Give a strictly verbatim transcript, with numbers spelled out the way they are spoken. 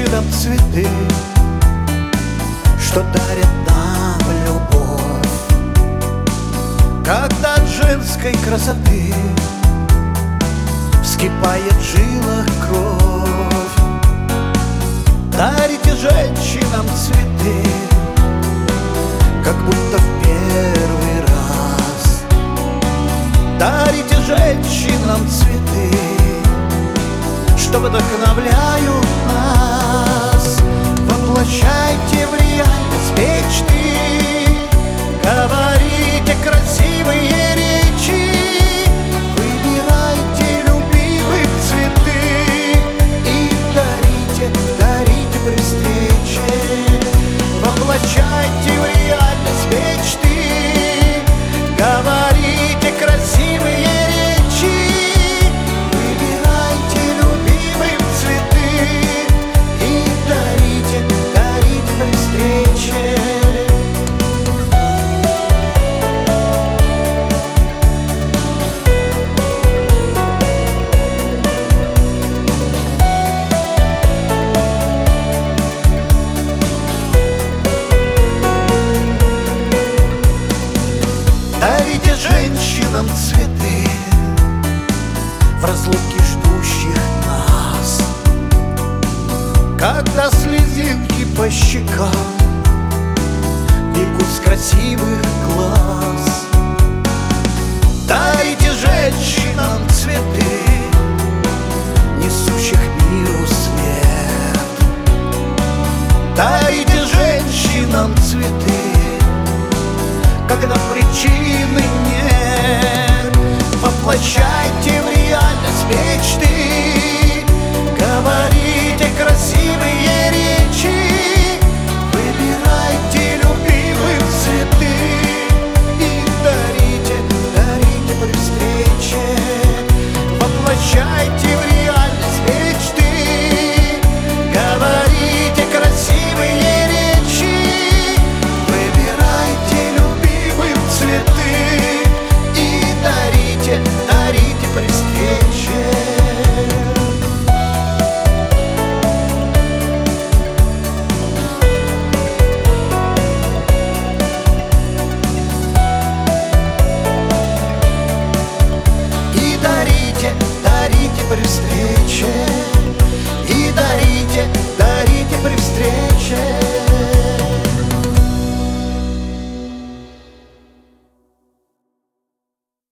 женщинам цветы, что дарят нам любовь. Когда от женской красоты вскипает в жилах кровь, дарите женщинам цветы, как будто в первый раз. Дарите женщинам цветы, что вдохновляют нас. Воплощайте в реальность мечты, говорите красивые речи, выбирайте любимые цветы и дарите, дарите при встрече. Воплощайте в реальность мечты, говорите красивые речи, выбирайте любимые цветы и дарите, дарите при встрече. Дарите женщинам цветы в разлуке ждущих нас, когда слезинки по щекам бегут с красивых глаз. Дарите женщинам цветы, несущих миру свет. Дарите женщинам цветы, когда причины нет. Воплощайте в реальность мечты, говорите красивые речи, выбирайте любимые цветы и дарите, дарите при встрече. Воплощайте в реальность мечты, говорите красивые речи, выбирайте любимые цветы и дарите, дарите при встрече. И дарите, дарите при встрече.